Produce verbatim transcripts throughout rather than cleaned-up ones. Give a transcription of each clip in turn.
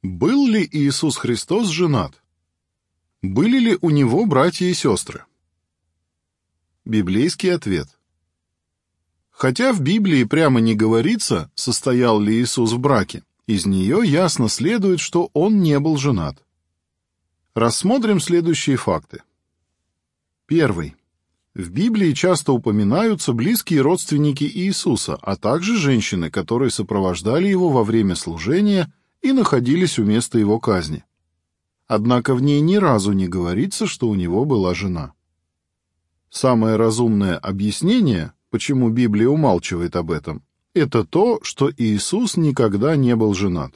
Был ли Иисус Христос женат? Были ли у него братья и сестры? Библейский ответ. Хотя в Библии прямо не говорится, состоял ли Иисус в браке, из нее ясно следует, что он не был женат. Рассмотрим следующие факты. Первый. В Библии часто упоминаются близкие родственники Иисуса, а также женщины, которые сопровождали его во время служения и находились у места его казни. Однако в ней ни разу не говорится, что у него была жена. Самое разумное объяснение, почему Библия умалчивает об этом, это то, что Иисус никогда не был женат.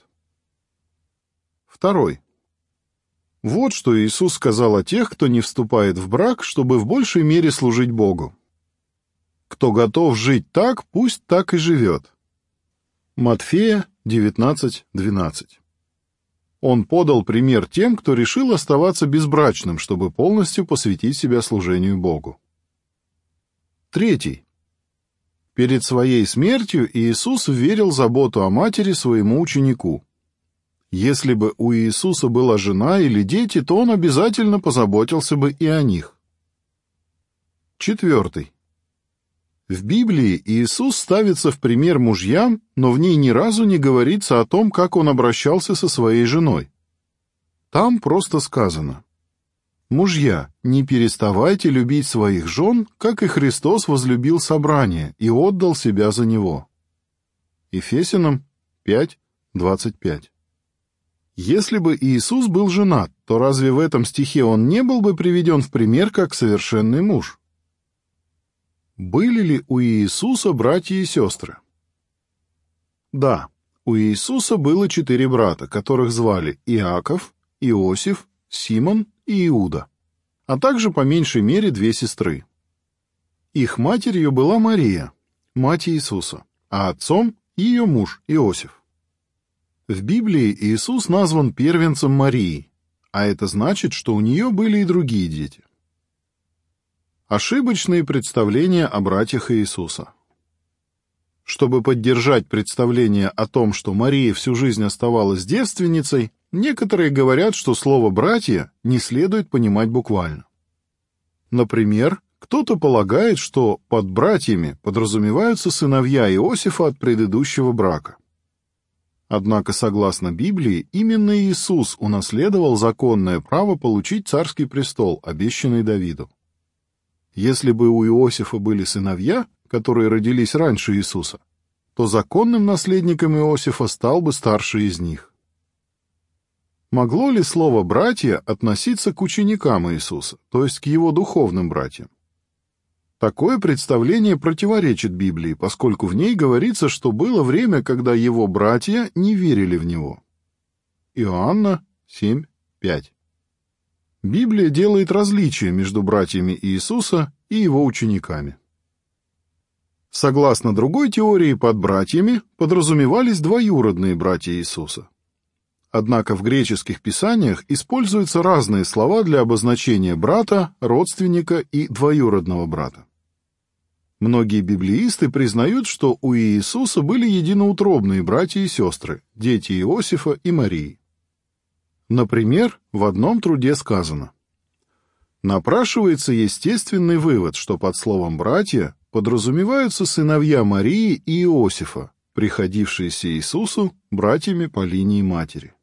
Второй. Вот что Иисус сказал о тех, кто не вступает в брак, чтобы в большей мере служить Богу. «Кто готов жить так, пусть так и живет». Матфея девятнадцать двенадцать. Он подал пример тем, кто решил оставаться безбрачным, чтобы полностью посвятить себя служению Богу. Третий. Перед своей смертью Иисус вверил заботу о матери своему ученику. Если бы у Иисуса была жена или дети, то он обязательно позаботился бы и о них. Четвертый. В Библии Иисус ставится в пример мужьям, но в ней ни разу не говорится о том, как он обращался со своей женой. Там просто сказано: «Мужья, не переставайте любить своих жен, как и Христос возлюбил собрание и отдал себя за него». Ефесянам пять двадцать пять. Если бы Иисус был женат, то разве в этом стихе он не был бы приведен в пример как совершенный муж? Были ли у Иисуса братья и сестры? Да, у Иисуса было четыре брата, которых звали Иаков, Иосиф, Симон и Иуда, а также по меньшей мере две сестры. Их матерью была Мария, мать Иисуса, а отцом — ее муж Иосиф. В Библии Иисус назван первенцем Марии, а это значит, что у нее были и другие дети. Ошибочные представления о братьях Иисуса. Чтобы поддержать представление о том, что Мария всю жизнь оставалась девственницей, некоторые говорят, что слово «братья» не следует понимать буквально. Например, кто-то полагает, что под братьями подразумеваются сыновья Иосифа от предыдущего брака. Однако, согласно Библии, именно Иисус унаследовал законное право получить царский престол, обещанный Давиду. Если бы у Иосифа были сыновья, которые родились раньше Иисуса, то законным наследником Иосифа стал бы старший из них. Могло ли слово «братья» относиться к ученикам Иисуса, то есть к его духовным братьям? Такое представление противоречит Библии, поскольку в ней говорится, что было время, когда его братья не верили в него. Иоанна семь пять. Библия делает различие между братьями Иисуса и его учениками. Согласно другой теории, под братьями подразумевались двоюродные братья Иисуса. Однако в греческих писаниях используются разные слова для обозначения брата, родственника и двоюродного брата. Многие библеисты признают, что у Иисуса были единоутробные братья и сестры, дети Иосифа и Марии. Например, в одном труде сказано: «Напрашивается естественный вывод, что под словом «братья» подразумеваются сыновья Марии и Иосифа, приходившиеся Иисусу братьями по линии матери».